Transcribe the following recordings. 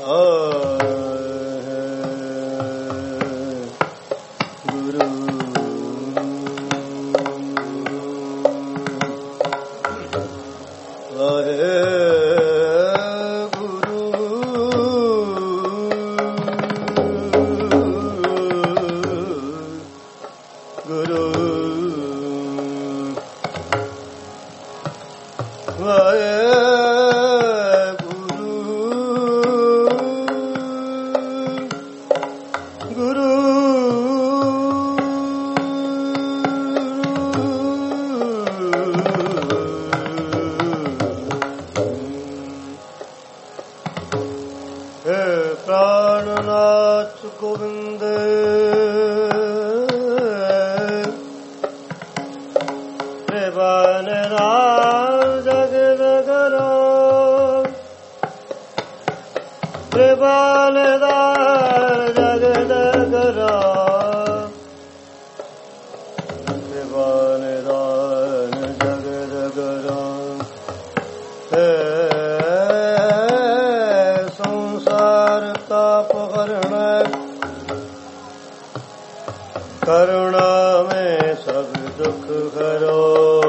करुणा में सब दुख हरो।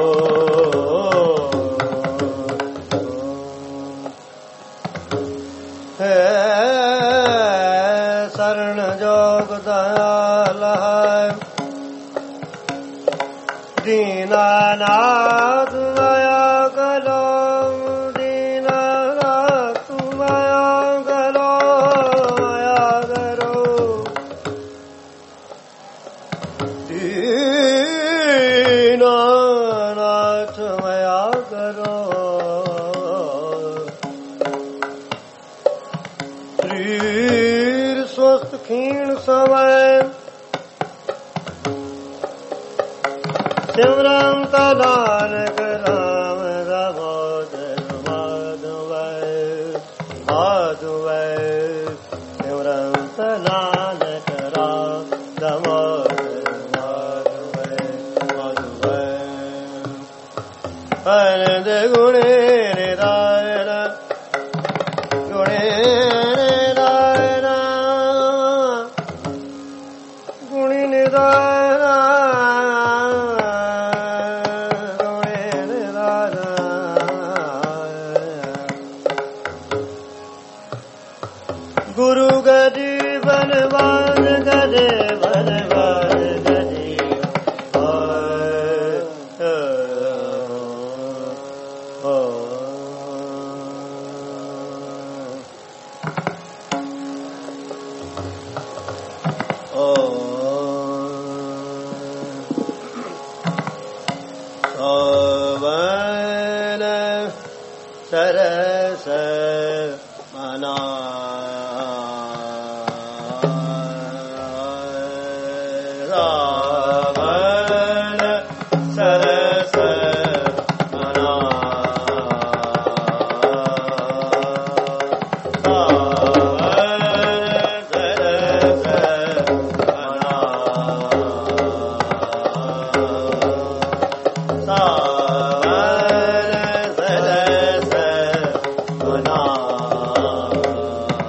है शरण जोग दयाल है, दीनानाथ माया करो, दीनानाथ माया करो, माया करो। दीनानाथ माया करो। शरीर स्वस्थ क्षीण समय, सिमरन तलानक राम दामोदर माधवै माधवै। सिमरन तलानक राम दामोदर माधवै माधवै। आनंद गुणे निरायण गुणे निरायण गुणी निरायण गुणी निरायण। गुरु गदी बनवान गदे बनवान गदी सरस मना रावण सरस मना रावण सरस मना सावन सरस मना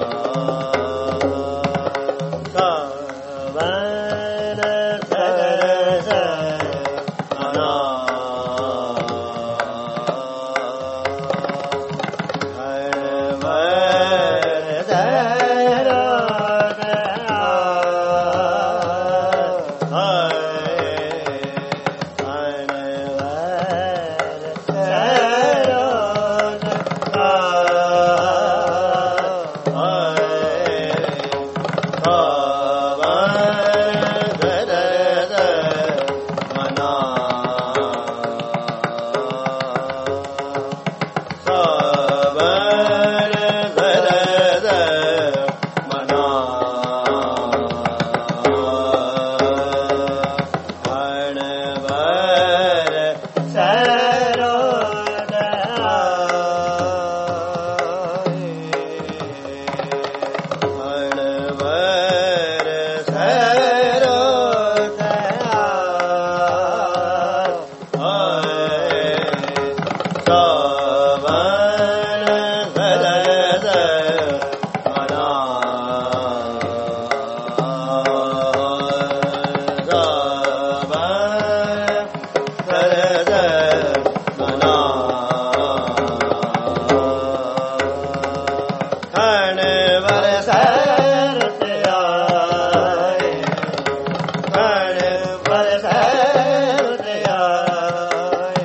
ਕਣ ਵਰਸੈ ਰੁਤ ਆਏ, ਕਣ ਵਰਸੈ ਰੁਤ ਆਏ।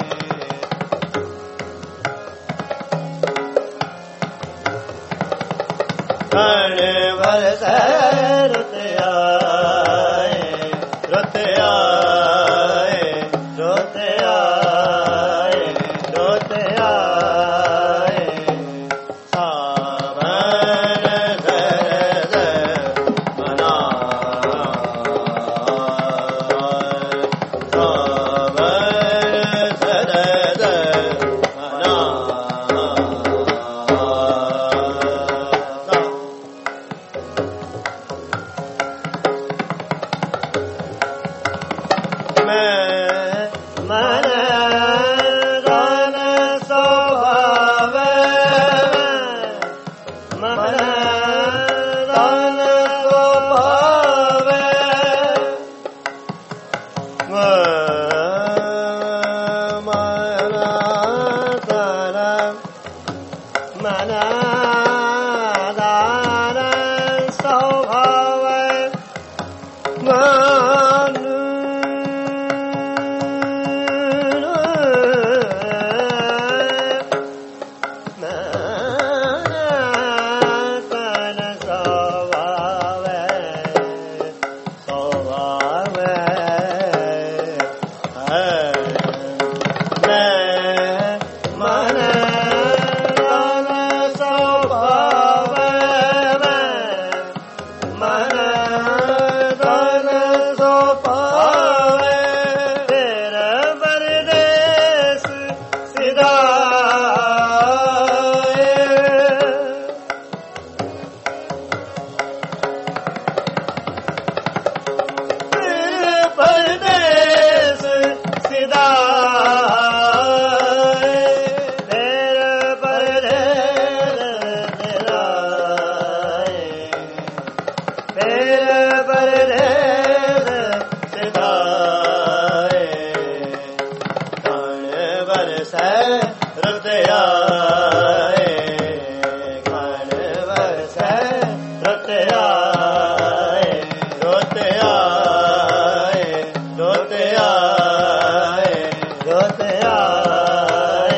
ਕਣ ਵਰਸੈ ਰੁਤ ਆਏ, ਰੁਤ ਆਏ, ਰੁਤ ਆਏ, ਰੁਤ ਆਏ। ਸਾਵਣ ਸਰਦ ਮਨਾ, ਸਾਵਣ ਸਰਦ ਮਨਾ। ਮੈਂ ਮਨ ਰਨ ਸੁਭਾਵ, ਮਨ ਰਨ ਸੁਭਾਵ। ਮਨ ਤਨ ਮਨ ਰਨ ਸੁਭਾਵ। ਮਨ ਰੁਤ ਆਏ, ਕਣ ਵਰਸੈ ਰੁਤ ਆਏ, ਰੁਤ ਆਏ, ਰੁਤ ਆਏ, ਰੁਤ ਆਏ।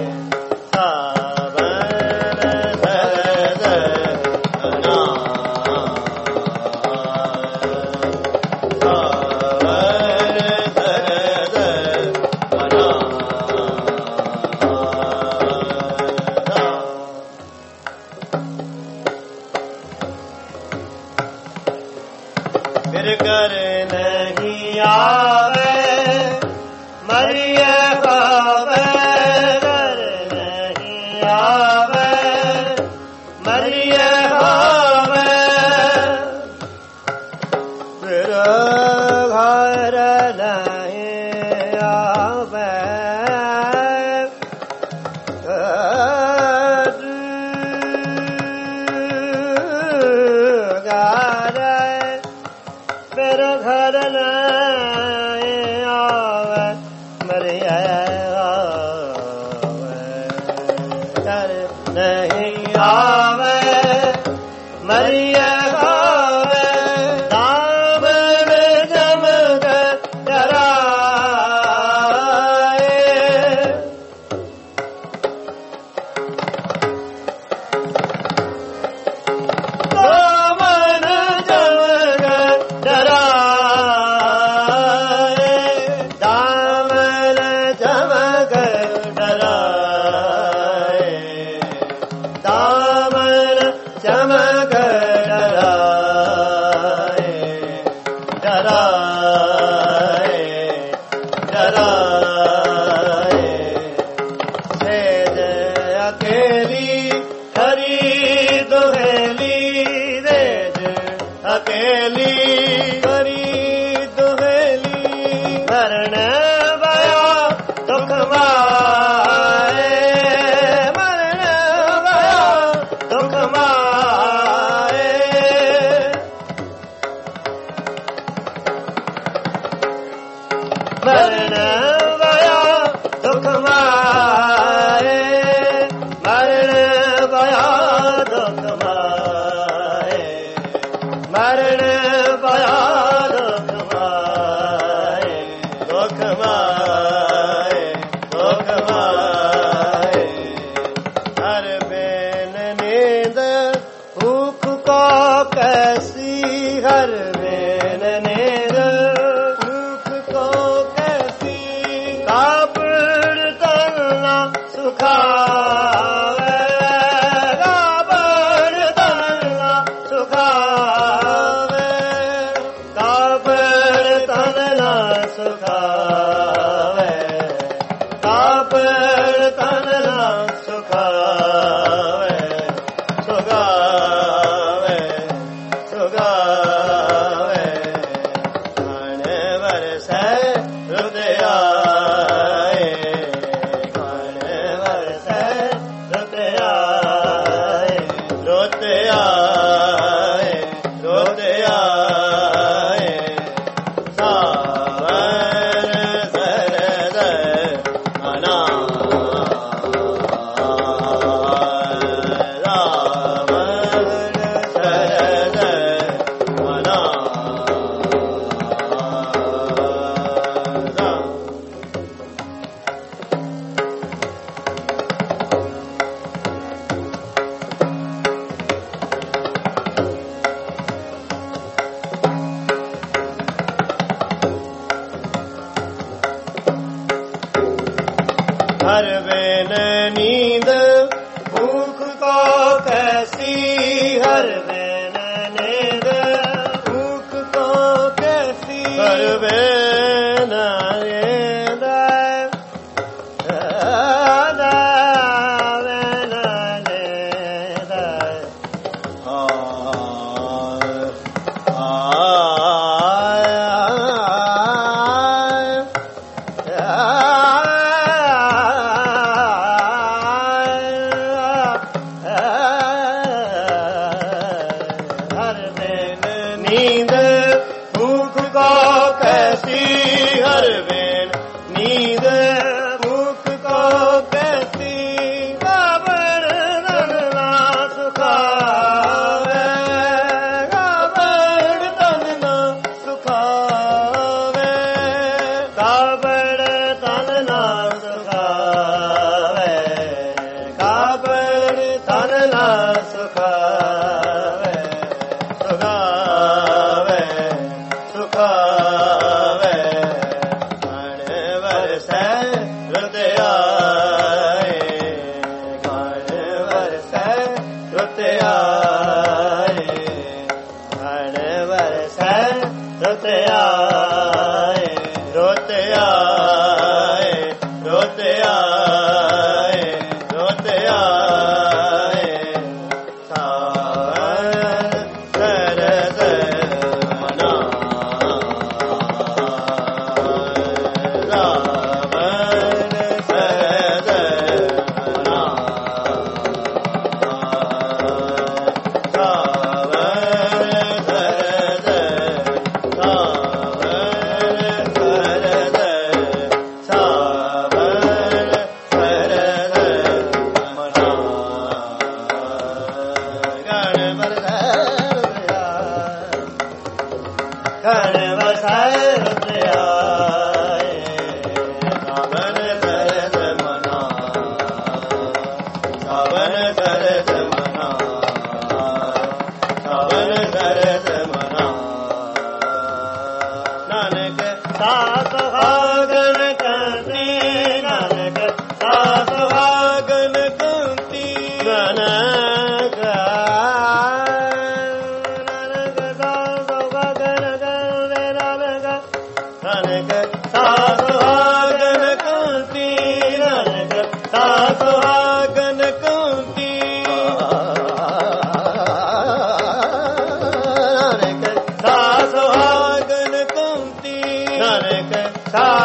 ਸਾਵਣ ਸਰਦ ਮਨਾ, ਸਾਵਣ ਸਰਦ ਮਨਾ। ਫਿਰ ਕਰ ਨਹੀਂ ਆਵੇ ਮਰੀਏ ਖਾਵੇ, ਕਰ ਨਹੀਂ ਆਵੇ ਮਰੀਏ ਖਾਵੇ। ਫਿਰ ਘਰ ਨਹੀਂ ਆਵੇ ਫਿਰ ਘਰ ਨਹੀਂ ਆਵੇ ਮਰਿਆ ਆਵੇ, ਘਰ ਨਹੀਂ ਆਵੇ ਮਰਿਆ ਆਵੇ। ਦਾਮਨ ਜਮਗ ਡਰਾਏ, ਦਾਮਨ ਜਮਗ ਡਰਾਏ, ਦਾਮਨ ਜਮਗ ਡਰਾਏ, ਦਾਮਨ ਜਮਗ ਡਰਾਏ, ਡਰਾਏ, ਡਰਾਏ। ਸੇਜ ਅਕੇਲੀ ਹਰੀ ਦੁਹੇਲੀ, ਰੇਜ ਅਕੇਲੀ ਹਰੀ ਦੁਹੇਲੀ। ਮਰਨ ਭਇਆ ਦੁਖ ਮਾਏ, ਮਰਨ ਭਇਆ ਦੁਖ ਮਾਏ। ਮਰਨ ਭਇਆ ਦੁਖ ਮਾਏ, ਮਰਨ ਭਇਆ ਦੁਖ ਮਾਏ। ਹਰਣ ਪਾਇਆ ਦੁਖ ਮਾਏ, ਦੁਖ ਮਾਏ, ਦੁਖ ਮਾਏ। ਹਰ ਬਿਨ ਨੀਂਦ ਭੂਖ ਕੋ ਕੈਸੀ, ਹਰ ਬਿਨ ਨੀਂਦ ਭੂਖ ਕੋ ਕੈਸੀ। ਕਾਪੜ ਤਨ ਨਾ ਸੁਖਾਵੇ, ਕਾਪੜ ਤਨ ਨਾ ਸੁਖਾਵੇ, ਕਾਪੜ ਤਨ ਨਾ ਸੁਖਾਵੇ, ਕਾਪੜ ਤਨ ਨਾ ਸੁਖਾਵੇ, ਸੁਖਾਵੇ, ਸੁਖਾਵੇ। ਕਣ ਵਰਸੈ ਰੁਦ ਆਏ, ਕਣ ਵਰਸੈ ਰੁਦ ਆਏ, ਰੁਦ ਆਏ, ਰੁਦ ਆਏ। ਸਾਵਰ ਸਰਦ ਮਨਾ, ਸਾਵਰ ਸਰਦ ਮਨਾ। ਹਰ ਬਿਨ ਨੀਂਦ ਭੂਖ ਕੋ ਕੈਸੀ, ਹਰ ਬਿਨ ਨੀਂਦ ਭੂਖ ਕੋ ਕੈਸੀ। ਹਰ ਬਿਨ ਨੀਂਦ ਨੀਂਦ ਭੂਖ ਕੋ ਕੈਸੀ, ਹਰ ਬਿਨ ਨੀਂਦ ਭੂਖ ਕੋ ਕੈਸੀ। ਕਾਪੜ ਤਨ ਨਾ ਸੁਖਾਵੇ, ਕਾਪੜ ਤਨ ਨਾ ਸੁਖਾਵੇ, ਕਾਪੜ ਤਨ ਨਾ ਸੁਖਾਵੇ, ਕਾਪੜ ਤਨ ਨਾ ਸੁਖਾਵੇ, ਸੁਖਾਵੇ, ਸੁਖਾਵੇ। ਕਣ ਵਰਸੈ ਰੁਦ ਆਏ, ਕਣ ਵਰਸੈ ਰੁਦ ਆਏ, ਕਣ ਵਰਸੈ ਰੁਦ ਆਏ, ਰੁਦ ਆਏ, ਰੁਦ ਆਏ, ਰੁਦ ਆਏ। ਸਾਵਰ ਸਰਦ ਮਨਾ, ਸਾਵਰ ਸਰਦ ਮਨਾ, ਸਾਵਰ ਸਰਦ, ਸਾਵਰ ਸਰਦ, ਸਾਵਰ ਸਰਦ ਮਨਾ। ਕਣ ਵਰਸੈ ਰੁਦ ਆਏ, ਕਣ ਵਰਸੈ ਰੁਦ ਆਏ, ਸਾਵਰ ਸਰਦ ਮਨਾ, ਸਾਵਰ ਸਰਦ ਮਨਾ, ਸਾਵਰ ਸਰਦ ਮਨਾ। ਨਾਨਕ ਸਾਧ ਸੁਹਾਗਨ ਕੰਤੀ, ਨਾਨਕ ਸਾਧ ਸੁਹਾਗਨ ਕੰਤੀ। ਨਾਨਕ ਨਾਨਕ ਸਾਧ ਸੁਹਾਗਨ ਕੰਤੀ, ਨਾਨਕ ਨਾਨਕ ਸਾਧ ਸੁਹਾਗਨ ਕੰਤੀ, ਨਾਨਕ ਸਾਧ ਸੁਹਾਗਨ ਕੰਤੀ। ਨਾਨਕ ਸਾਧ ਸੁਹਾਗਨ ਕੰਤੀ, ਨਾਨਕ ਸਾਧ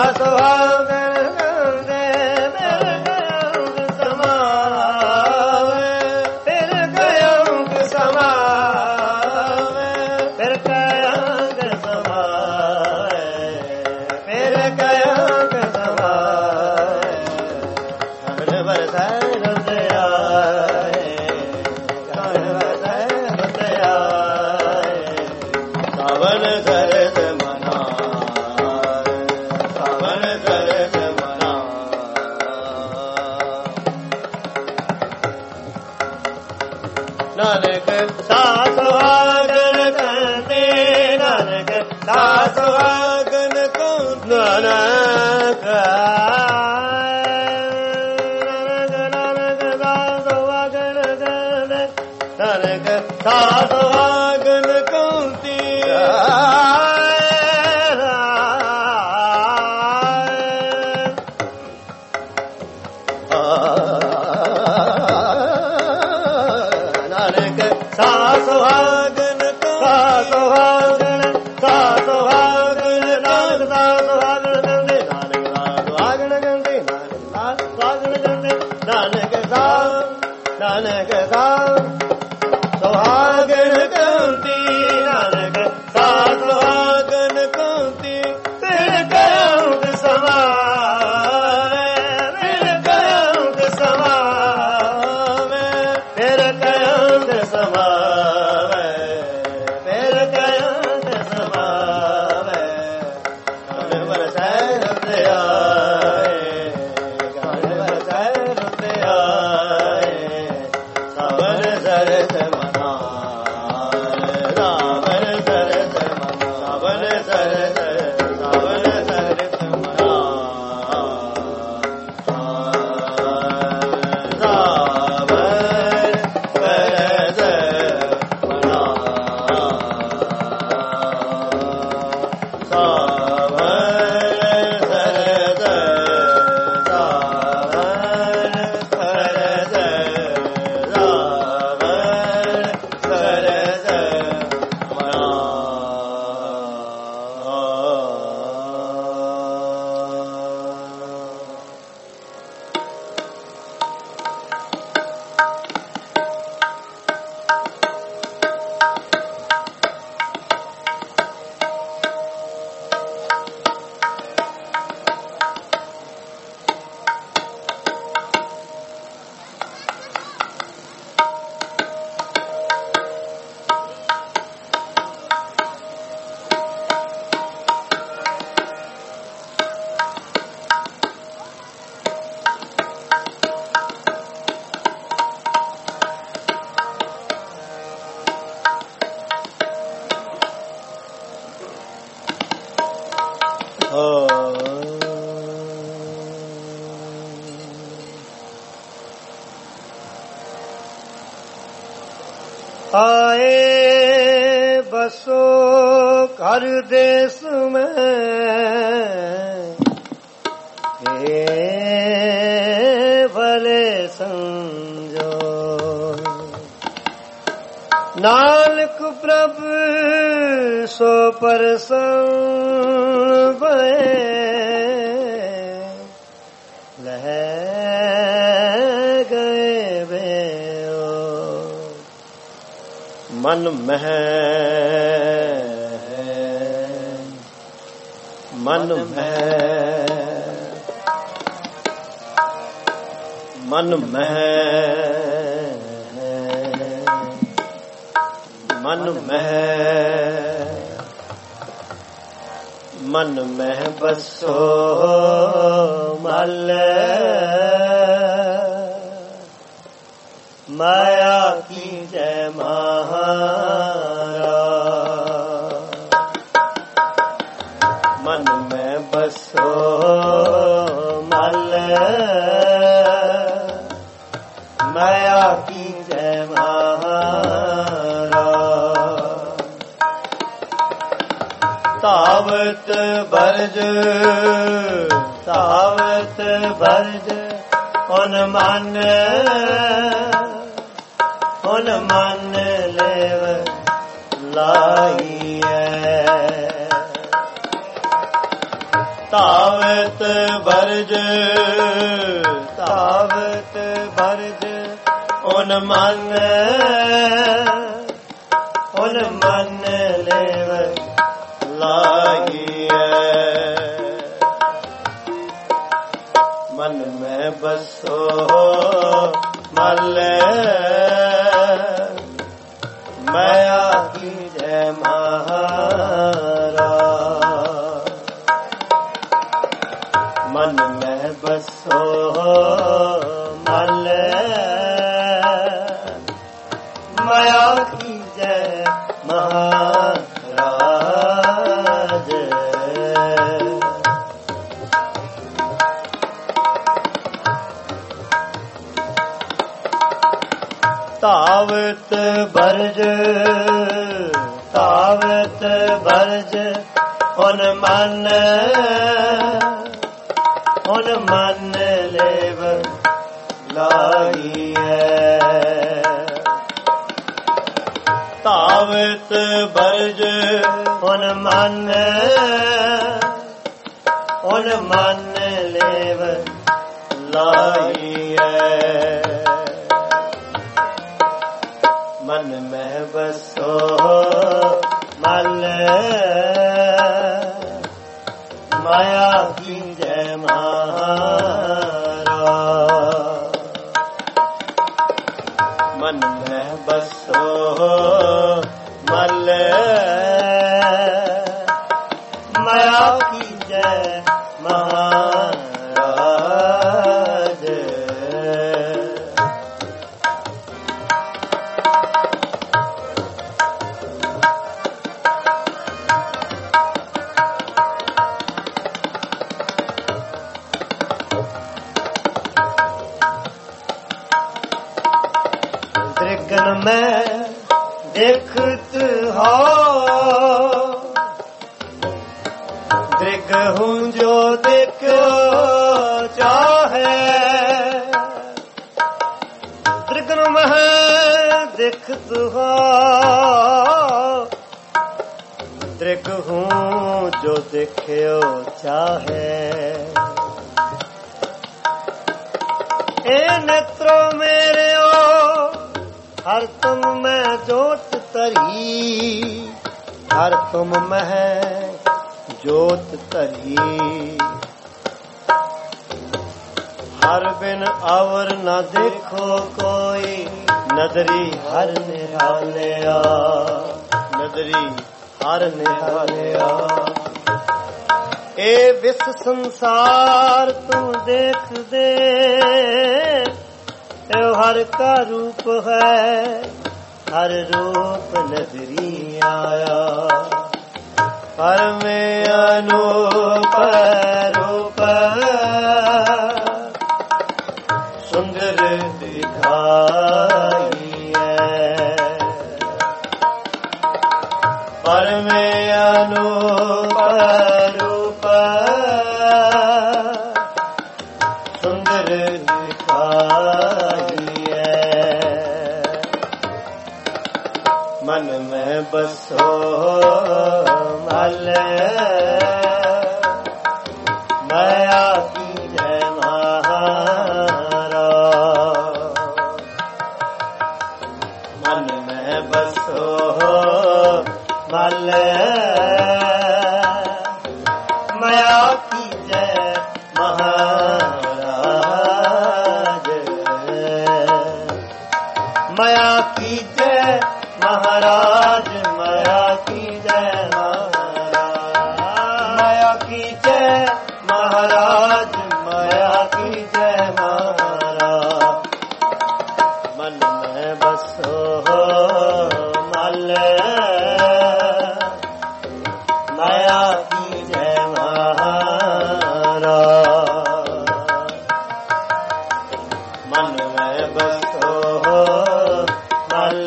ਆਏ ਬਸੋ ਘਰ ਦੇਸ ਮੈਂ ਭਲੇ ਸਮਝੋ ਨਾਨਕ ਪ੍ਰਭ ਸੋ ਪਰਸਨ ਭਏ ਲਹਿ ਗਏ ਵੇਓ ਮਨ ਮਹਿ ਮਨ ਮਹਿ ਮਨ ਮਹਿ ਮਨ ਮਹਿ ਮਨ ਮਹਿ ਬਸੋ ਮਲ ਮਾਇਆ ਕੀ ਜੈ ਮਹਾਰਾ ਮਨ ਮਹਿ ਬਸੋ ਮਲ ਮਾਇਆ ਕੀ ਜੈ ਮਹਾਰਾ ਤਾਵਤ ਬਰਜ ਤਾਵਤ ਬਰਜ ਓਨ ਮਨ ਓਨ ਮਨ ਲੇਵ ਲਾਈਐ ਤਾਵਤ ਬਰਜ ਤਾਵਤ ਬਰਜ ਓਨ ਮਨ ਲੇਵ ਲਾਈਐ ਮਨ ਮੈਂ ਬਸੋ ਮਲ ਮਾਇਆ ਕੀ ਜੈ ਮਹਾਰਾ ਮਨ ਮੈਂ ਬਸੋ ਮਲ ਮਾਇਆ ਕੀ ਜੈ ਮਹਾਰਾਜ ਤਾਵਤ ਬਰਜ ਤਾਵਤ ਬਰਜ ਓਨ ਮਨ ਲੇਵ ਲਾਈਐ ਤਾਵਤ ਬਰਜ ਓਨ ਮਨ ਲੇਵ ਲਾਈਐ ਮਨ ਮਹਿ ਬਸੋ ਮਲ ਮਾਇਆ ਕੀ ਜੈ ਮਹਾਰਾ ਮਨ ਮਹਿ ਬਸੋ ਮਲ ਮਾਇਆ ਕੀ ਜੈ ਮਹਾਰਾਜ ਦ੍ਰਿਗਨ ਮੈਂ ਦੇਖਤ ਹੋ ਦ੍ਰਿਗ ਹੂੰ ਜੋ ਦੇਖੋ ਚਾਹੇ ਦ੍ਰਿਗਨ ਮੈਂ ਦੇਖਤ ਹੋ ਦ੍ਰਿਗ ਹੂੰ ਜੋ ਦੇਖਿਓ ਚਾਹੇ ਇਹ ਨੇਤਰੋ ਮੇਰਿਓ ਹਰ ਤੁਮ ਮੈਂ ਜੋਤ ਧਰੀ ਹਰ ਤੁਮ ਮਹਿ ਜੋਤ ਧਰੀ ਹਰ ਬਿਨ ਅਵਰ ਨਾ ਦੇਖੋ ਕੋਈ ਨਦਰੀ ਹਰ ਨਿਹਾਲਿਆ ਨਦਰੀ ਹਰ ਨਿਹਾਲਿਆ ਇਹ ਵਿਸ ਸੰਸਾਰ ਤੂੰ ਦੇਖ ਦੇ ਇਹ ਹਰ ਕਾ ਰੂਪ ਹੈ ਹਰ ਰੂਪ ਨਜ਼ਰੀ ਆਇਆ परमे अनूप रूप सुंदर दिखाइए। परमे अनूप रूप सुंदर दिखाइए। मन में बसो मल माया की जय महाराज। मन में बसो मल माया की जय महाराज। माया की जय महाराज। माया की जय माया की जय महाराज। माया की जय महाराज। मन में बसो मल माया की जय महाराज। मन में बसो मल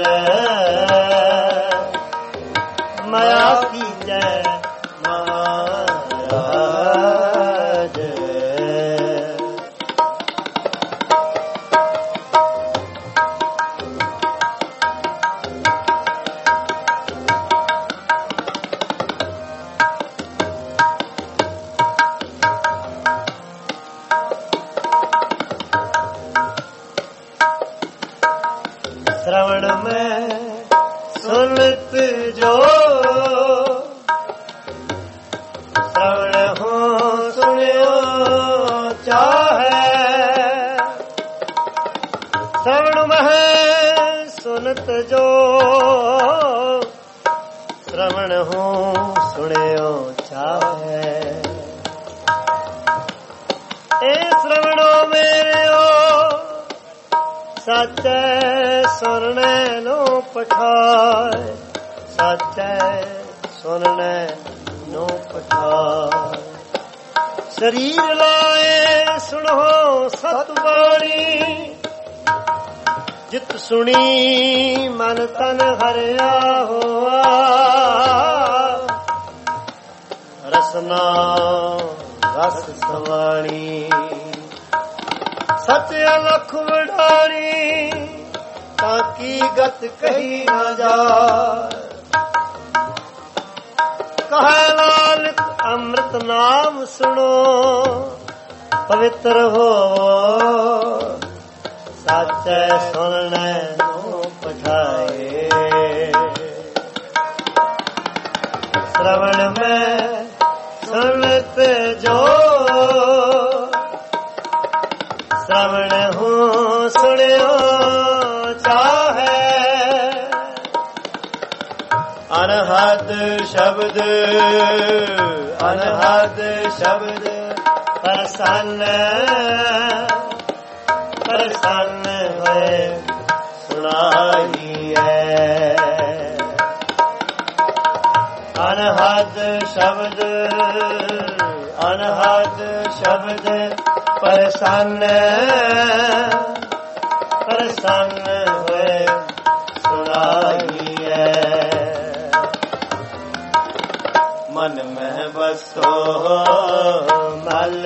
माया की जय महाराज। श्रवण में सुनत जो श्रवण हो सुनियो चाहे। श्रवण में सुनत जो श्रवण हो सुनियो चाहे। ए श्रवणो मेरे सच्चे सुनने नो पठाए। सच्चे सुनने नो पठाए। शरीर लाए सुनो सतबाणी। जित सुनी मन तन हरिया होआ। रसना रस सवाणी। सत्य लख वडाणी ताकि गत कही न जाए। कहे नानक अमृत नाम सुनो पवित्र हो। साचे सुनने नो पठाए। श्रवण में सुनत जो श्रवण हो सुनियो चाहे। अनहद शब्द अनहद शब्द प्रसन्न प्रसन्न है सुनाइए। अनहद शब्द अनहद शब्द प्रसन्न प्रसन्न हुए सुनाइए। मन में बसो मल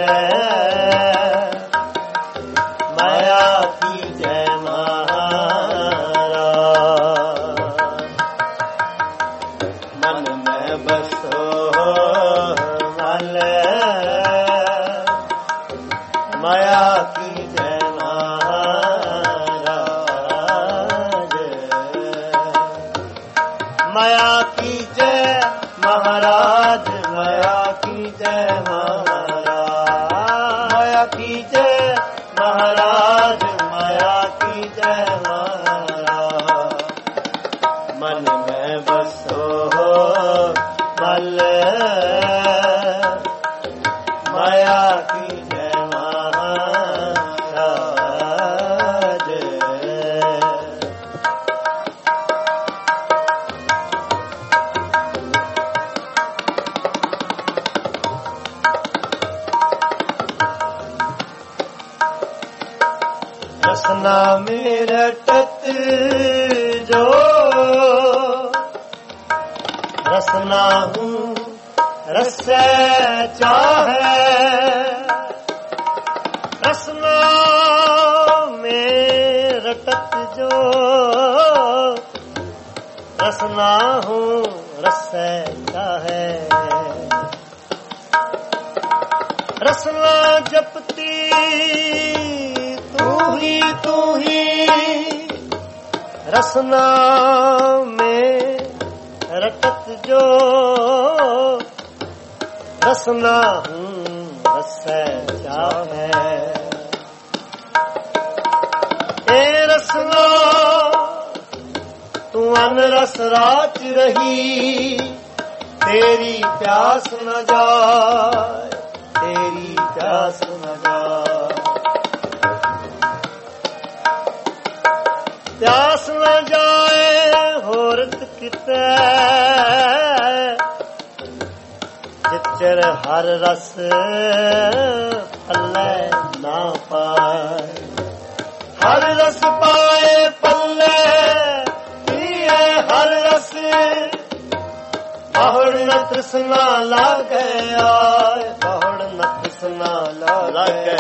माया की जय महाराज। मन में बसो मल माया की जय महाराज। माया की जय महाराज। माया की जय महाराज। माया की जय महाराज। माया की जय महाराज। मन में बसो मल माया की जय महाराज। जो रसना हूँ रस चाहे रसना में रटत जो रसना हूँ रस चाहे रसना जपती तू ही रसना में रटत जो रसना हूँ रस चाहे ए रसना तू अनरस राच रही तेरी प्यास न जाए तेरी प्यास न जाए प्यास न जाए होरत किते चिचर हर रस पल्ले ना पाए हर रस पाए पल्ले हर रस बहुड़ न तृष्णा लागे बहुड़ न तृष्णा लागे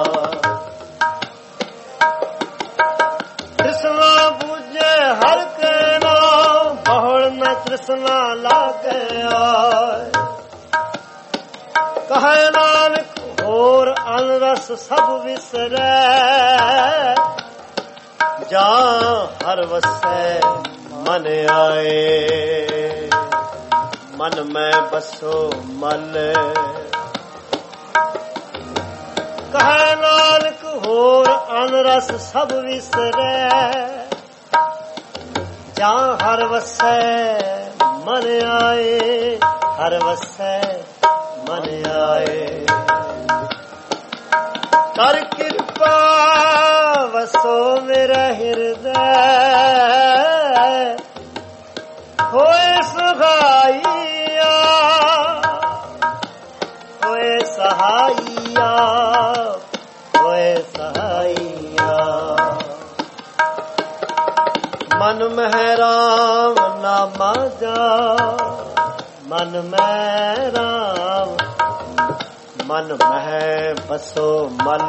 तृष्णा पूजे हर के नाम बहुड़ न तृष्णा लागे कहे नानक और अनरस सब विसरे जा हर वसे मन आए मन में बसो मल कहे नानक होर अनरस सब विसरे जा हर वसे मन आए हर वसे मन आए कर कृपा वसो मेरा हृदय होए सुहाइया होए सहाइया होए सहाइया मन में राम नामा जा मन में राम मन में बसो मल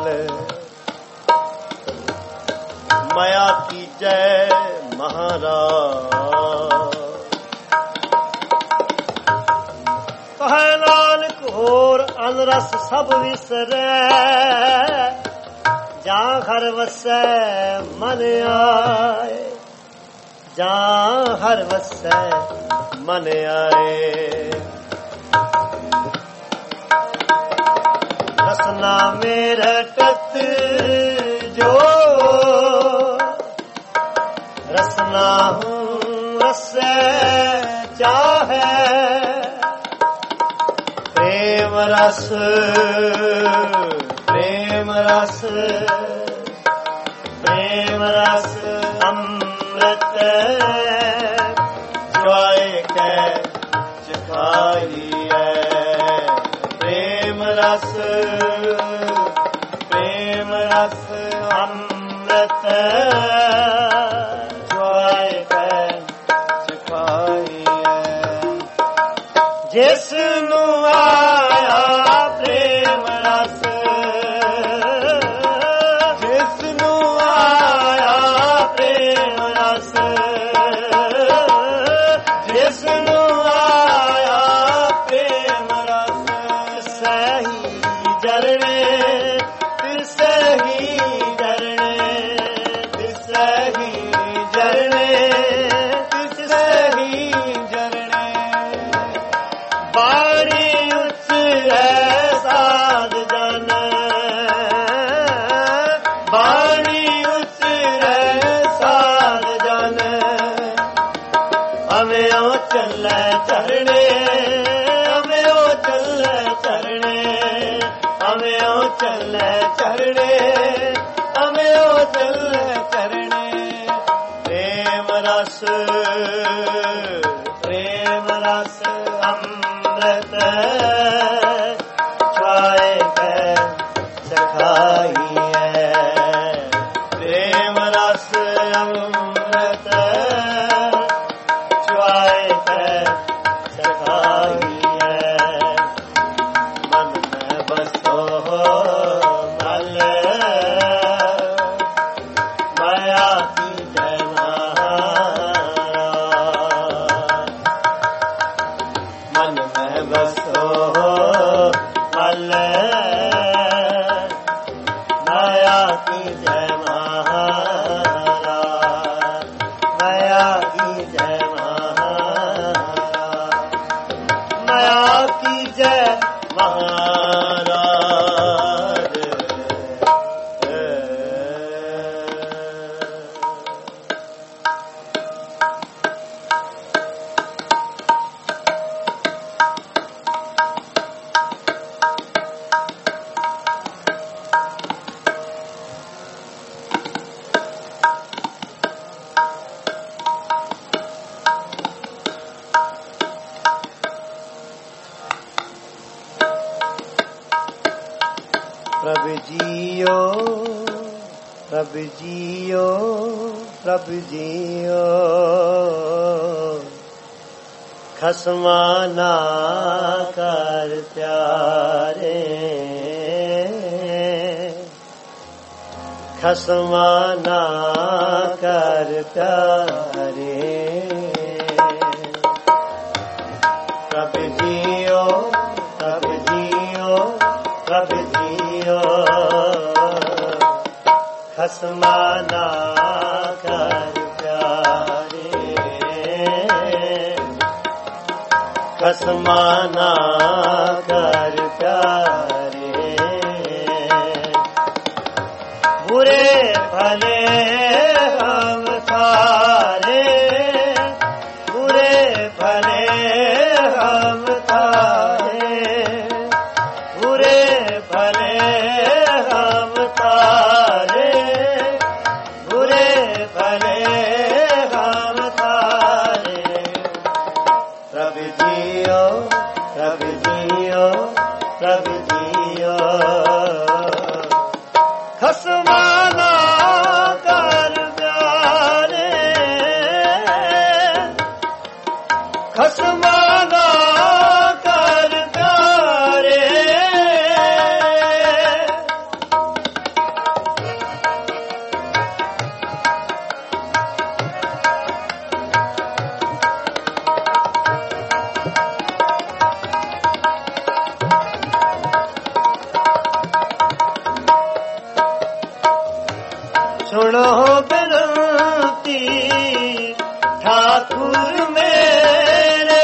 माया की जय महाराज कहे नानक होर अनरस सब विसरे जा हर वसै मन आए जा हर वसै मन आए रसना मेरा टत जो रसना हूँ रस चाहे प्रेम रस प्रेम रस प्रेम रस अमृत ज्वाय के चखाई है प्रेम रस अमृत ज्वाय के चखाई है जिसनु आया प्रेम रस जिसनु आया प्रेम रस जिसनु आया प्रेम रस सही जरने सही जरने सही जरने सही जरने बारी उच्च है साध जन बारी उच्च है साध जन हमें ओ चले चरणे हमें ओ चले चरणे हमें ओ चले चरणे हमें ओ चले चरणे प्रेम रस अमृत छाए के सखाई है प्रेम रस प्रभु जियो प्रभु जियो प्रभु जियो खसमाना कर प्यारे खसमाना कर प्यारे प्रभु जियो प्रभु जियो प्रभु जियो खसमाना कर प्यारे खसमाना कर प्यारे बुरे भले हम थारे बुरे भले हम थारे बुरे भले हम थारे बुरे भले हम थारे प्रभु जियो प्रभु जियो प्रभु जियो खसमाना कर प्यारे खसमाना कर प्यारे सुनो बिनती ठाकुर मेरे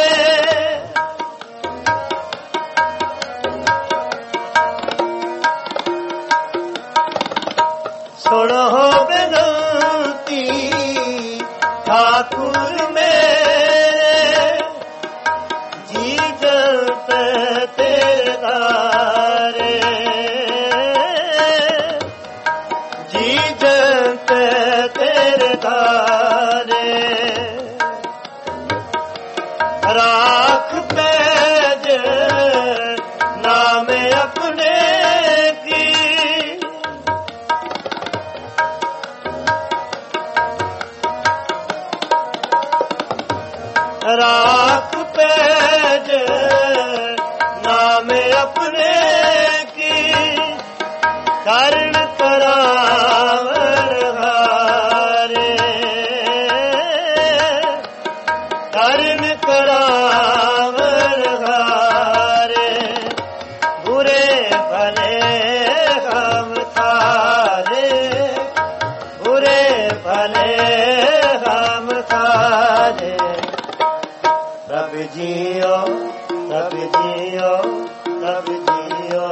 सुनो बिनती ठाकुर मेरे जी जत तेरे दारे जी जत तेरे दारे राख पैज नाम अपने की राख पैज नाम अपने की करण करावर हारे करण करावर हारे बुरे भले हम थारे बुरे भले हम थारे प्रभु जियो प्रभु जियो प्रभु जियो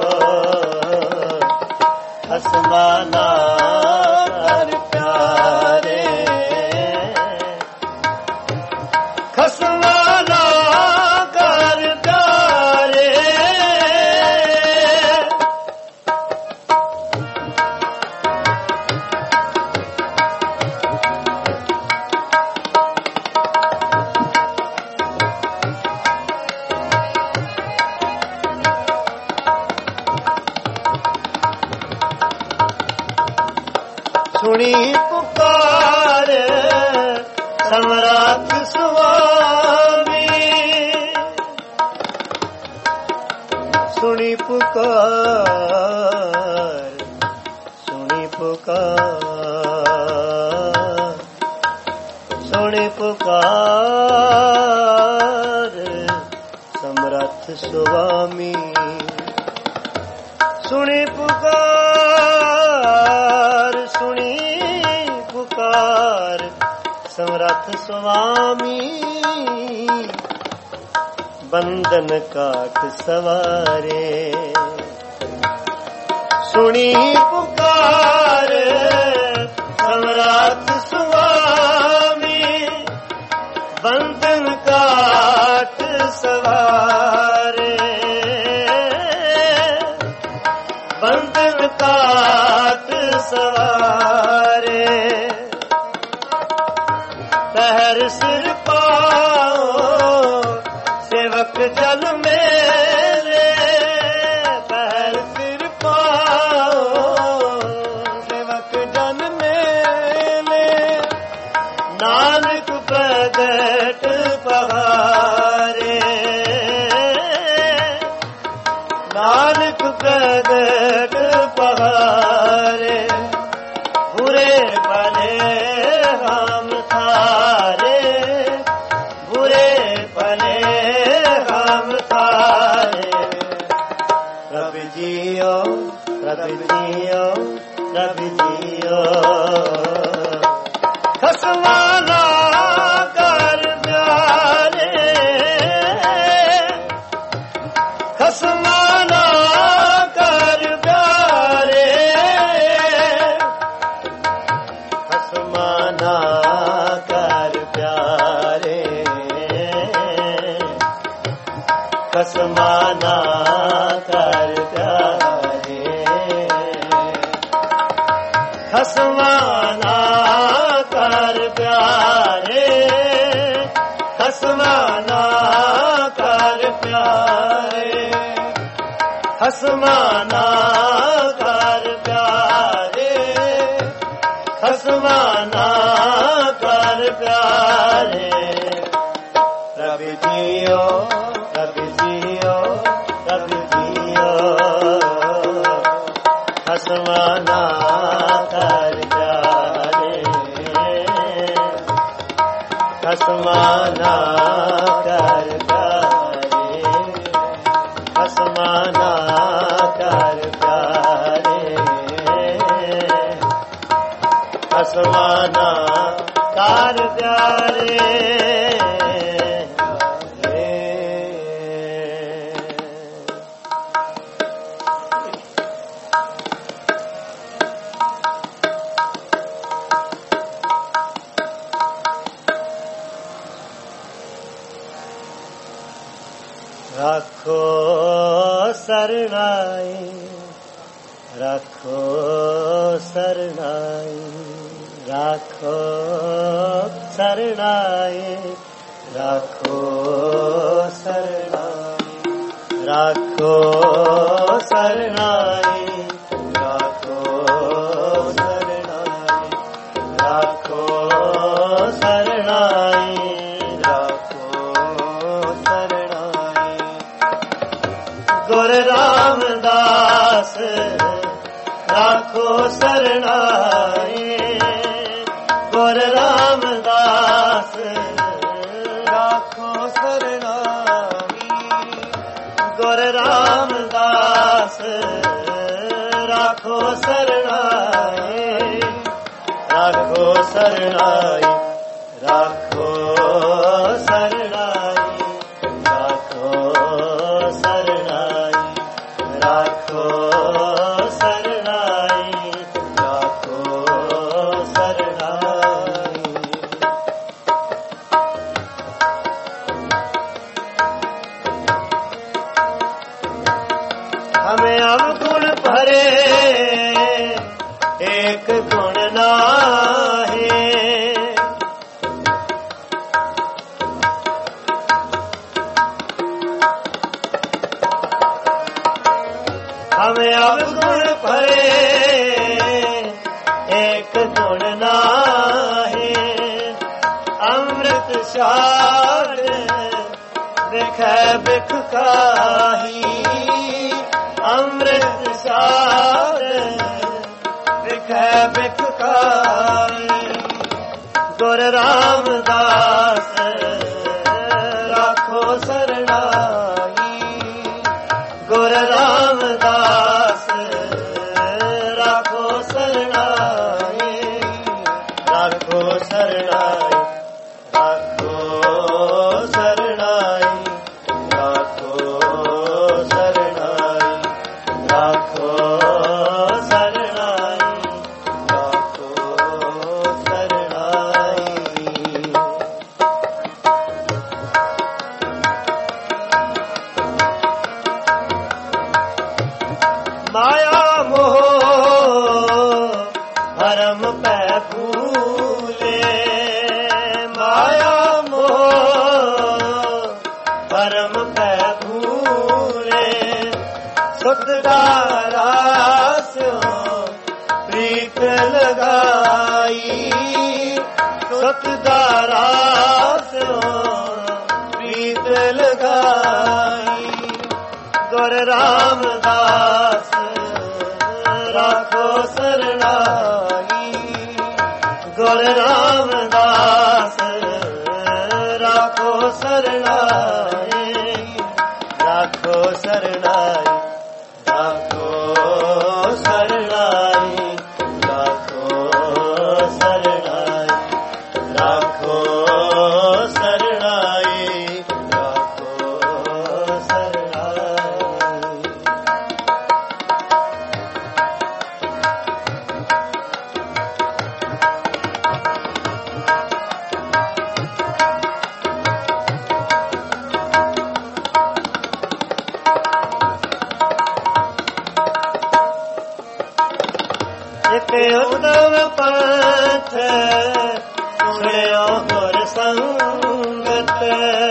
खसमाना कर प्यारे खसमाना कर प्यारे सुनी पुकार सम्राट स्वामी सुनी पुकार सुनी पुकार सुनी पुकार सम्राट स्वामी सुनी पुकार सुनी पुकार सम्राट स्वामी बंधन काट सवारे सुनी पुकार सम्राट स्वामी बंधन काट सवारे बंधन काट सवारे पहर सिर पाओ सेवक जन मेरे पहर सिर पाओ जियो रवि जियो खसमाना कर प्यारे खसमाना कर प्यारे खसमाना कर प्यारे खसमाना कर प्यारे खसमाना कर प्यारे खसमाना कर प्यारे खसमाना कर प्यारे खसमाना कर प्यारे रवि जियो रवि जियो रवि जियो खसमाना कर प्यारे खसमाना कर प्यारे खसमाना कर प्यारे खसमाना कर प्यारे राखो सरनाई राखो सरनाई राखो सरनाई राखो सरनाई राखो सरनाई राखो सरनाई राखो सरनाई गुरु रामदास राखो सरनाई गुरु रामदास राखो सरनाई गुरु रामदास राखो सरनाई राखो सरनाई राखो सरनाई राखो सरनाई राखो सरनाई राखो सरनाई हमें अब गुण भरे एक गुण नाहे हमें अब गुण भरे एक गुण नाहे अमृत सार बिख बिख काही अमृत सार बिख बिख काही गुरु रामदास राखो सरनाई गुरु रामदास राखो सरनाई राखो सरनाई राखो सरनाई राखो सरनाई राखो सरनाई राखो सरनाई माया मोह भरम पै भूले माया मोह भरम पै भूले सुखदारा स्यो प्रीत लगाई सुखदारा स्यो प्रीत लगाई गुरु रामदास राखो सरनाई गुरु रामदास राखो सरनाई राखो सरनाई राखो सरनाई ਉਤਮ ਪੰਥ ਸੁਣਿਓ ਗੁਰ ਸੰਗਤ।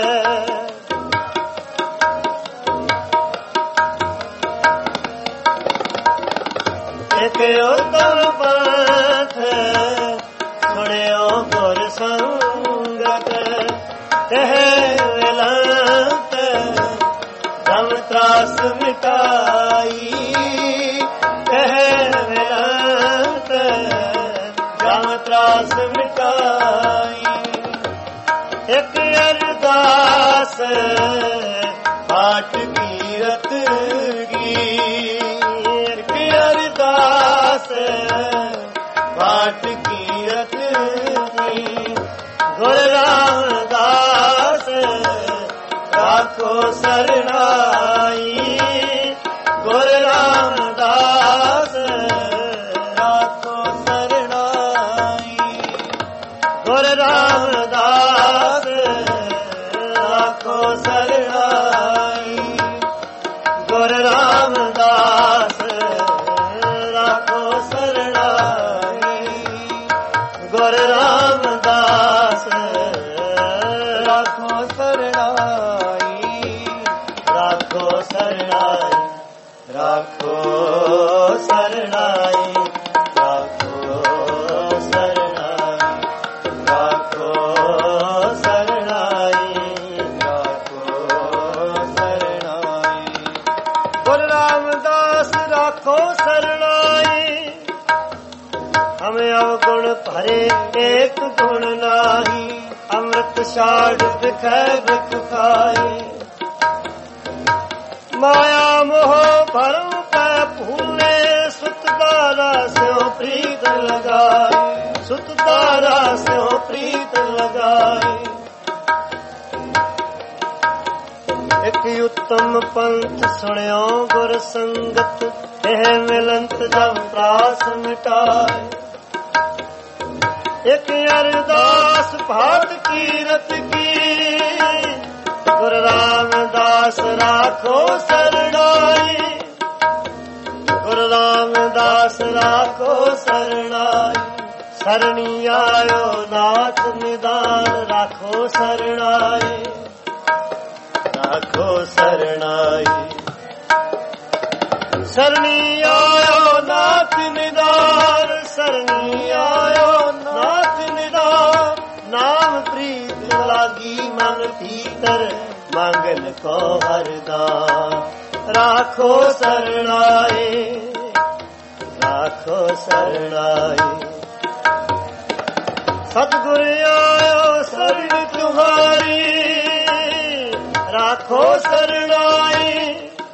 ਇੱਕ ਉਤਮ ਪੰਥ ਸੁਣਿਓ ਗੁਰ ਸੰਗਤ। ਤਹ ਮਿਲੰਤ ਦਮ ਤਰਾਸ ਮਿਟਾਈ। ਤਹ ਮਿਲੰਤ ਦਮ ਤਰਾਸ ਮਿਟਾਈ। ਇੱਕ ਅਰਦਾਸ ਪਾਠ ਕੀਰਤ ਗੀ। ਇੱਕ ਅਰਦਾਸ ਪਾਠ ਕੀਰਤ ਗੀ। ਗੁਰ ਰਾਮਦਾਸ ਰਾਖੋ ਸਰਣਾਈ। ਗੁਰ ਰਾਮਦਾਸ ਰਾਖੋ ਸਰਣਾਈ। ਗੁਰ ਰਾਮਦਾਸ ਰਾਖੋ ਸਰਣਾਈ। ਗੁਰ ਰਾਮਦਾਸ ਰਾਖੋ ਸਰਣਾਈ। ਗੁਰ ਰਾਮਦਾਸ ਰਾਖੋ ਸਰਣਾਈ। ਰਾਖੋ ਸਰਣਾਈ। ਰਾਖੋ ਸਰਣਾਈ। ਰਾਖੋ ਸਰਣਾਈ। ਰਾਖੋ ਸਰਣਾਈ। ਰਾਖੋ ਸਰਣਾਈ। ਗੁਰ ਰਾਮਦਾਸ ਰਾਖੋ ਸਰਣਾਈ। ਹਮ ਅਵਗੁਣ ਭਰੇ ਏਕ ਗੁਣ ਨਾਹੀ। ਅੰਮ੍ਰਿਤ ਛਾੜ ਬਿਖੈ ਬਿਖ ਖਾਏ। ਮਾਇਆ ਮੋਹ ਭਰਮ ਕੈ ਭੂਲੇ। ਸੁਤ ਦਾਰਾ ਸਿਉ ਪ੍ਰੀਤ ਲਗਾਏ। ਸੁਤ ਦਾਰਾ ਸਿਉ ਪ੍ਰੀਤ ਲਗਾਏ। ਇੱਕ ਉਤਮ ਪੰਥ ਸੁਣਿਓ ਗੁਰ ਸੰਗਤ। ਇਹ ਮਿਲੰਤ ਜਮ ਤਰਾਸ ਮਿਟਾਏ। ਇੱਕ ਅਰਦਾਸ ਪਾਠ ਕੀਰਤ ਕੀ। ਗੁਰ ਰਾਮਦਾਸ ਰਾਖੋ ਸਰਣਾਈ। ਗੁਰ ਰਾਮਦਾਸ ਰਾਖੋ ਸਰਣਾਈ। ਸਰਣੀ ਆਇਓ ਨਾਥ ਨਿਦਾਨ ਰਾਖੋ ਸਰਣਾਈ। ਰਾਖੋ ਸਰਣਾਈ। ਸਰਣੀ ਆਇਓ ਨਾਥ ਨਿਦਾਨ। ਸਰਣੀ ਆਇਓ ਨਾਥ ਨਿਦਾਨ। ਨਾਮ ਪ੍ਰੀਤ ਲਾਗੀ ਮਨ ਭੀਤਰ ਮੰਗਲ ਕੋ ਹਰਦਾਨ। ਰਾਖੋ ਸਰਣਾਈ। ਰਾਖੋ ਸਰਣਾਈ। ਸਤਿਗੁਰ ਆਇਓ ਸਰਣ ਤੁਹਾਰੀ। ਰਾਖੋ ਸਰਣਾਈ।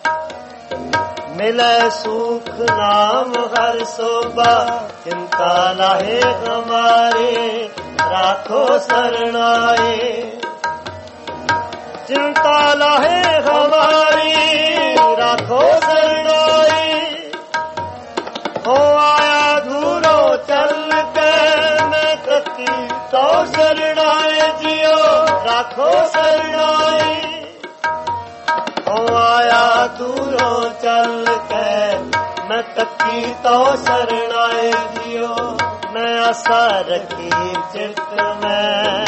ਮਿਲੈ ਸੁਖ ਨਾਮ ਹਰ ਸੋਭਾ। ਚਿੰਤਾ ਲਾਹੇ ਹਮਾਰੇ। ਰਾਖੋ ਸਰਣਾਈ। ਚਿੰਤਾ ਲਾਹੇ ਹਮਾਰੀ। ਰਾਖੋ ਸਰਣਾਈ। ਹੋ ਆਇਆ ਦੂਰੋਂ ਚੱਲ ਕੇ ਮੈਂ ਤੱਕੀ ਤੋ ਸਰਣਾਏ ਜਿਉ। ਰਾਖੋ ਸਰਣਾਈ। ਹੋ ਆਇਆ ਦੂਰੋਂ ਚੱਲ ਕੇ ਮੈਂ ਤੱਕੀ ਤੋ ਸਰਣਾਏ ਜਿਉ। ਮੈਂ ਆਸਾ ਰੱਖੀ ਚਿਤ ਮੈਂ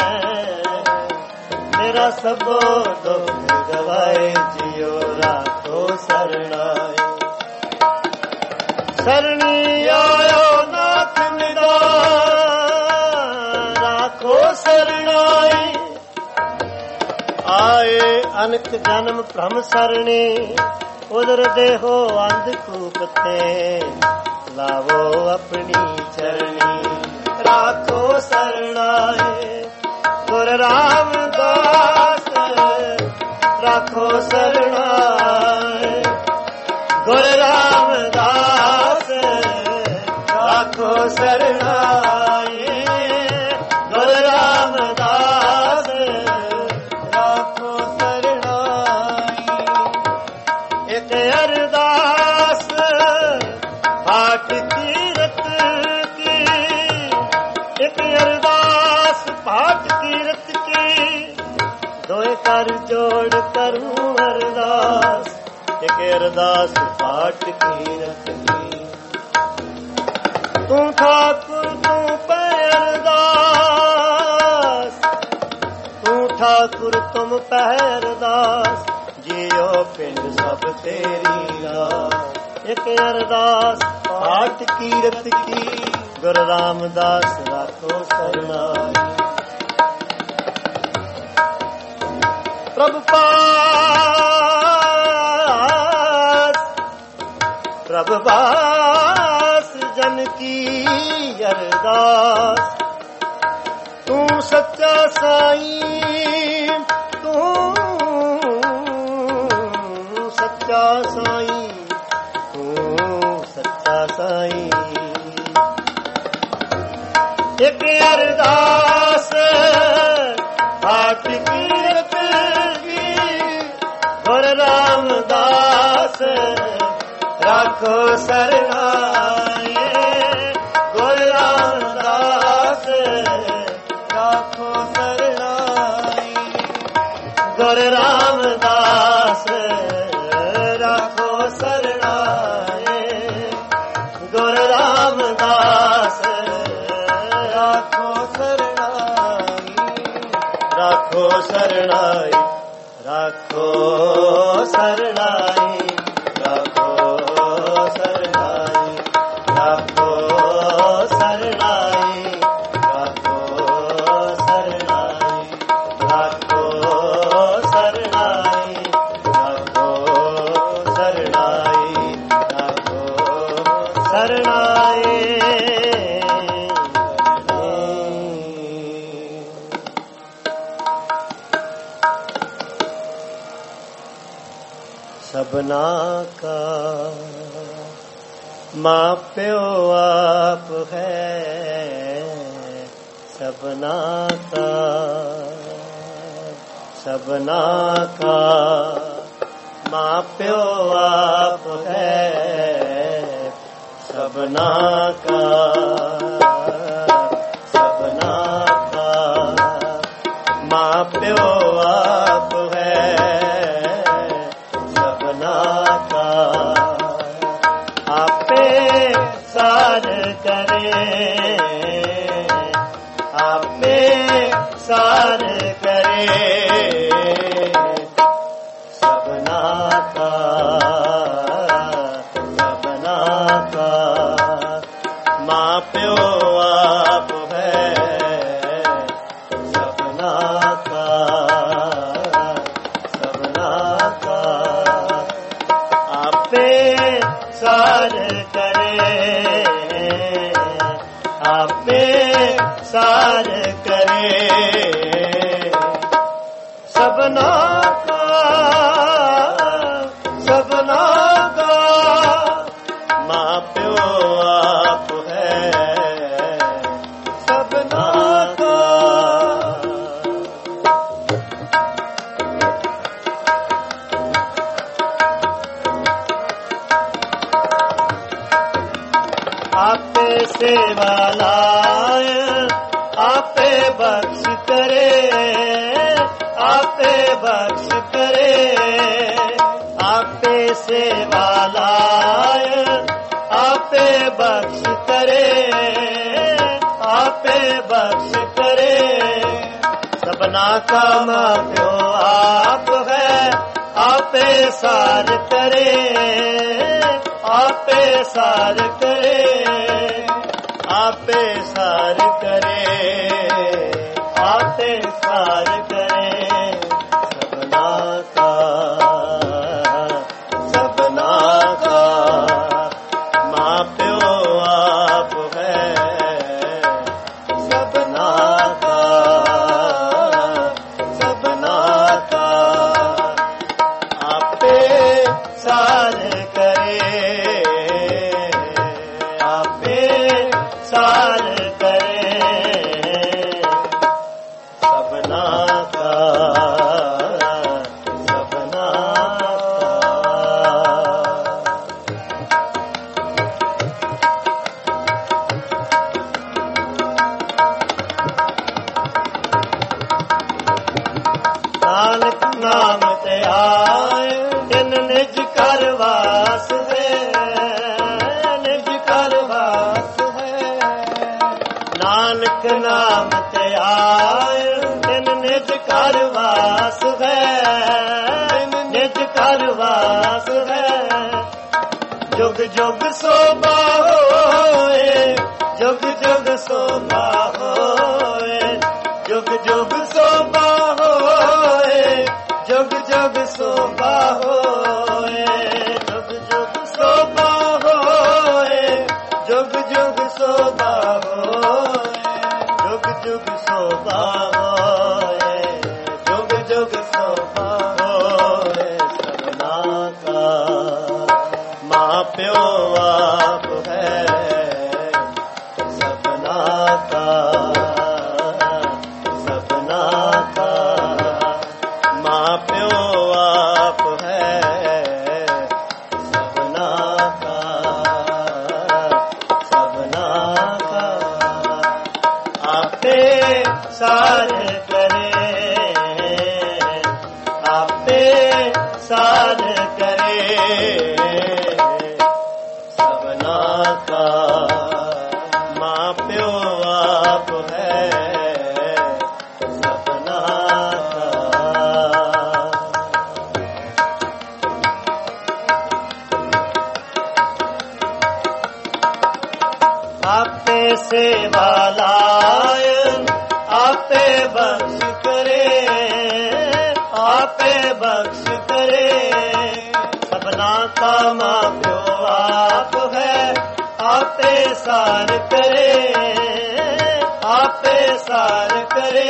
ਮੇਰਾ ਸਭੋ ਦੁੱਖ ਗਵਾਏ ਜਿਉ। ਰਾਖੋ ਸਰਣਾਈ। ਸਰਣੀ ਆਇਓ ਨਾਥ ਨਿਦਾਨ। ਰਾਖੋ ਸਰਣਾਈ। ਆਏ ਅਨਕ ਜਨਮ ਭ੍ਰਮ ਸਰਣੀ। ਉਦਰ ਦੇਹੋ ਅੰਧ ਕੂਪ ਤੇ ਲਾਵੋ ਆਪਣੀ ਚਰਣੀ। ਰਾਖੋ ਸਰਣਾਈ। ਗੁਰ ਰਾਮਦਾਸ ਰਾਖੋ ਸਰਣਾਈ। ਗੁਰ ਰਾਮਦਾਸ ਰਾਖੋ ਸਰਣਾਈ। ਗੁਰ ਰਾਮਦਾਸ ਰਾਖੋ ਸਰਣਾਈ। ਇੱਕ ਅਰਦਾਸ ਪਾਠ ਕੀਰਤ ਕੀ। ਇੱਕ ਅਰਦਾਸ ਪਾਠ ਕੀਰਤ ਕੀ। ਦੋਏ ਕਰ ਜੋੜ ਕਰੂੰ ਅਰਦਾਸ। ਇੱਕ ਅਰਦਾਸ ਪਾਠ ਕੀਰਤ ਕੀ। तू ठाकुर तू पे अरदास, तू ठाकुर तुम पे अरदास, जियो पिंड सब तेरी रास। एक अरदास पाठ कीरत की, गुरु रामदास राखो सरनाई। प्रभु पास, प्रभु पास जन की अरदास, तू सच्चा साईं, तू सच्चा साईं, तू सच्चा साईं। एक अरदास पाठ कीरत की, गुरु रामदास राखो सरनाई। गुरु रामदास राखो सरनाई। गुरु रामदास राखो सरनाई। गुरु रामदास राखो सरनाई। राखो सरनाई, राखो सरनाई, राखो सरनाई, राखो सरनाई, राखो सरनाई, राखो सरनाई, राखो सरनाई, राखो सरनाई। सबना का माँ प्यो आप है, सबना का, सबना का माँ प्यो आप है, सबना का, सबना का माँ प्यो आप है, आपे सार करे, आपे सार करे, सबना का, सबना का माँ प्यो आप है, सबना का, सबना का आपे सार करे, आपे सार करे, सबना का, सबना का माँ प्यो आप है, सबना का। आपे सेवा लाय, आपे बख्श करे, आपे बख्श करे, आपे सेवा लाय, आपे बख्श करे, आपे बख्श करे, सबना का माँ प्यो आप है, आपे सार करे, आपे सार करे, आपे सार करे, आपे सार करे, सबना का, सबना का माँ प्यो आप है, सबना का, सबना का आपे सार करे, आपे सार करे, सबना का, सबना नानक नाम ते आए, तिन निज कर वास है, निज कर वास है, ਨਿਜ ਘਰ ਵਾਸ ਹੈ। ਜੁਗ ਜੁਗ ਸੋਭਾ ਹੋਏ, ਜੁਗ ਜੁਗ ਸੋਭਾ ਹੋਏ, ਜੁਗ ਜੁਗ ਸੋਭਾ ਹੋਏ, ਜੁਗ ਜੁਗ ਸੋਭਾ ਹੋਏ, ਜੁਗ ਜੁਗ ਸੋਭਾ ਹੋਏ, ਜੁਗ ਜੁਗ ਸੋਭਾ ਹੋਏ, ਜੁਗ ਜੁਗ ਸੋਭਾ ਹੋਏ, ਜੁਗ ਜੁਗ ਸੋਭਾ ਹੋਏ। ਸਭਨਾ ਕਾ ਮਾਂ ਪਿਓ ਆਪ ਹੈ, ਸਭਨਾ ਕਾ, ਸਭਨਾ ਕਾ ਮਾਂ ਪਿਓ ਆਪ ਹੈ, ਸਭਨਾ ਕਾ, ਸਭਨਾ ਕਾ ਆਪੇ ਸਾਰ ਕਰੇ, ਆਪੇ ਸਾਰ ਕਰੇ, ਸਭਨਾ ਕਾ ਮਾਂ ਪਿਓ ਆਪ ਹੈ, ਸਭਨਾ ਕਾ। ਆਪੇ ਸੇਵਾ ਲਾਇਨ, ਆਪੇ ਬਖਸ਼ ਕਰੇ, ਆਪੇ ਬਖਸ਼ ਕਰੇ, ਸਭਨਾ ਕਾ ਮਾਂ ਪਿਓ ਆਪ ਹੈ, ਆਪੇ ਸਾਰ ਕਰੇ, ਆਪੇ ਸਾਰ ਕਰੇ।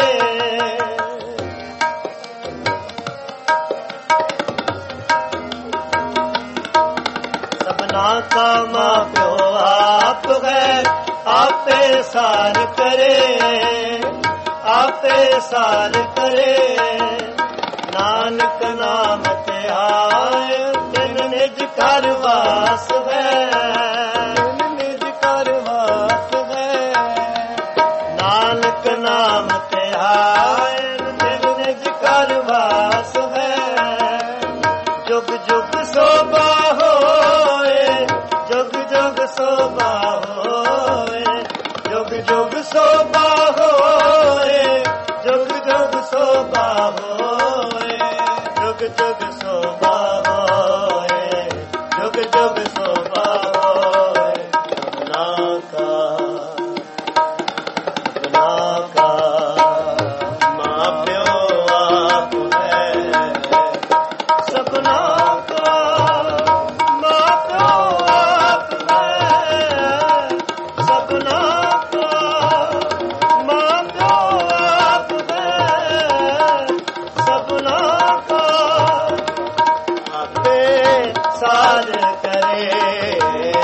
ਸਭਨਾ ਕਾ ਮਾਂ ਪਿਓ ਆਪ ਹੈ, ਆਪੇ ਸਾਰ ਕਰੇ, ਆਪੇ ਸਾਰ ਕਰੇ। ਨਾਨਕ ਨਾਮ ਧਿਆਏ, ਤਿਨ ਨਿਜ ਘਰ ਵਾਸ ਹੈ, ਤਿਨ ਨਿਜ ਘਰ ਵਾਸ ਹੈ। ਨਾਨਕ ਨਾਮ ਧਿਆਏ, ਤਿਨ ਨਿਜ ਘਰ ਵਾਸ ਹੈ। ਜੁਗ ਜੁਗ ਸੋਭਾ ਹੋਏ, ਜੁਗ ਜੁਗ ਸੋਭਾ ਹੋਏ, ਜੁਗ ਜੁਗ ਸੋਭਾ ਹੋਏ, ਜੁਗ ਜੁਗ ਸੋਭਾ ਹੋਏ, ਜੁਗ ਜੁਗ ਸੋਭਾ ਹੋਏ, ਜੁਗ ਜੁਗ ਸੋਭਾ ਹੋਏ। ਸਭਨਾ ਕਾ, ਸਭਨਾ ਕਾ ਮਾਂ ਪਿਓ ਆਪ ਹੈ, ਸਭਨਾ ਕਾ ਮਾਂ ਪਿਓ ਆਪ ਹੈ, ਸਭਨਾ ਕਾ ਮਾਂ ਪਿਓ ਆਪ ਹੈ, ਸਭਨਾ ਕਾ ਆਪੇ ਸਾਰ ਕਰੇ,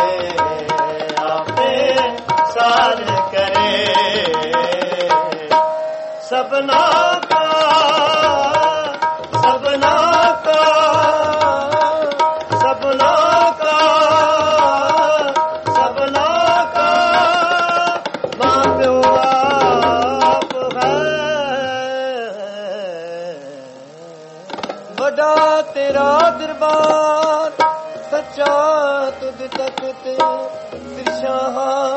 ਆਪੇ ਸਾਰ ਕਰੇ, ਸਭਨਾ ਕਾ, ਸਭਨਾ ਕਾ, ਸਭਨਾ ਕਾ, ਸਭਨਾ ਕਾ ਮਾਂ ਪਿਓ ਆਪ ਹੈ। ਵੱਡਾ ਤੇਰਾ ਦਰਬਾਰ, ਸੱਚਾ ਤੁਧ ਤਖਤ, ਤ੍ਰਿਸ਼ਾਹ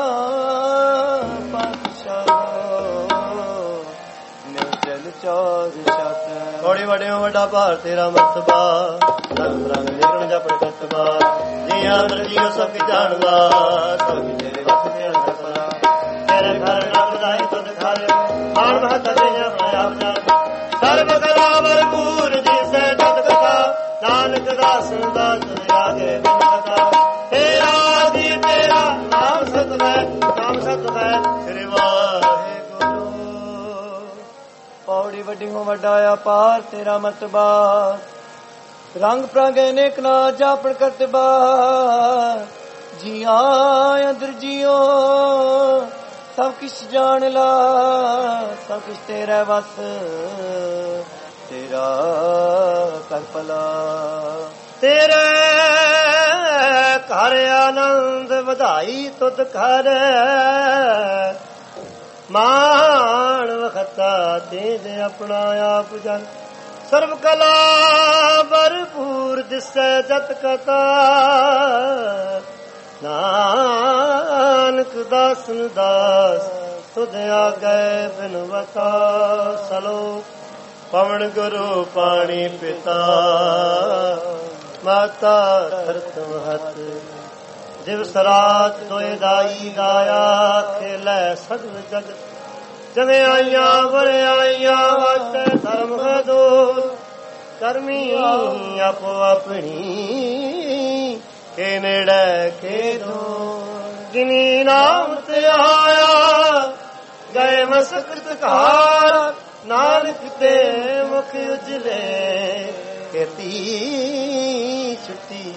ਪਾਤਸ਼ਾਹ, ਨਿਰਜਲ ਚੌਰ ਛਤ। ਥੋੜੀ ਵੱਡਿਓ ਵੱਡਾ ਭਾਰ ਤੇਰਾ ਮਰਤਬਾ, ਰੰਗ ਰੰਗ ਨਿਕਣ ਜਪੜ ਕਤਬਾ। ਜੀ ਆਦਰ ਜੀਓ ਸਭ ਕੀ ਜਾਣਦਾ, ਸਭ ਕੀ ਤੇਰੇ ਵਸ ਤੇਰਾ ਸਪਨਾ। ਤੇਰੇ ਘਰ ਨਾ ਬਧਾਈ ਤੁਧ ਘਰ, ਮਾਣ ਮਹਤ ਦੇ ਆਪਣਾ ਆਪ ਜਾਣ। ਸਰਬ ਕਲਾ ਭਰਪੂਰ ਜੀ ਸਹਿ ਜਤ ਕਥਾ, ਨਾਨਕ ਦਾਸ ਦਾਸ ਤੁਧ ਆਗੇ ਬਿਨ ਕਥਾ। ਤੇਰਾ ਜੀ ਤੇਰਾ ਨਾਮ ਸਤ ਹੈ, ਨਾਮ ਸਤ ਹੈ, ਸ੍ਰੀ ਵਾਹਿਗੁਰੂ। ਪੌੜੀ ਵੱਡੀ ਹੋ ਵੱਡਾ ਅਪਾਰ ਤੇਰਾ ਮਰਤਬਾ, ਰੰਗ ਪ੍ਰਾਗੇ ਨੇਕ ਨਾ ਜਾਪਣ ਕਰਤਬਾ। ਜੀਆਂ ਅੰਦਰ ਜੀਓ ਸਭ ਕਿਛ ਜਾਣ ਲਾ, ਸਭ ਕਿਛ ਤੇਰਾ ਵਸ, ਤੇਰਾ ਕਰ ਭਲਾ। ਤੇਰੇ ਘਰ ਆਨੰਦ ਵਧਾਈ ਤੁਧ ਘਰ, ਮਾਣ ਵਖਤਾ ਤੇਜ ਆਪਣਾ ਆਪ ਜਨ। ਸਰਬ ਕਲਾ ਭਰਪੂਰ ਦਿਸੈ ਜਤ ਕਥਾ, ਨਾਨਕ ਦਾਸਨ ਦਾਸ ਤੁਧ ਆਗੇ ਬਿਨਵਤਾ। ਸਲੋਕ ਪਵਨ ਗੁਰੂ ਪਾਣੀ ਪਿਤਾ, ਮਾਤਾ ਧਰਤ ਮਹਤ ਦਿਵ ਸਰਾਤ ਦੋਇ ਦਾਈ ਦਾਇਆ ਖੇਲੇ ਸਗਲ ਜਗਤ ਚੰਗਿਆਈਆਂ ਬੁਰਿਆਈਆਂ ਵਾਟੇ ਧਰਮ ਖਦੋ ਕਰਮੀ ਆਪੋ ਆਪਣੀ ਕੇ ਨੇੜੇ ਕੇ ਦੂਰ ਜਿਨੀ ਨਾਮ ਤੇ ਆਇਆ ਗਏ ਮਸਕਤ ਘਾਰ ਨਾਨਕ ਤੇ ਮੁਖ ਉਜਲੇ ਕੇਤੀ ਛੁੱਟੀ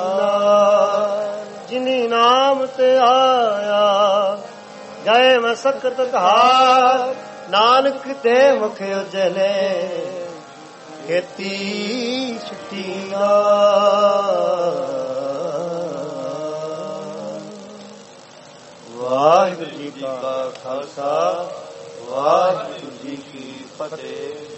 ਜਿਨੀ ਨਾਮ ਤੇ ਆਇਆ ਗਏ ਮਸਕਤ ਘਾਰ ਨਾਨਕ ਤੇ ਮੁਖ ਉਜਲੇ ਕੇਤੀ ਛੁੱਟੀ ਵਾਹਿਗੁਰੂ ਜੀ ਕਾ ਖਾਲਸਾ ਵਾਹਿਗੁਰੂ ਜੀ ਕੀ ਫਤਿਹ।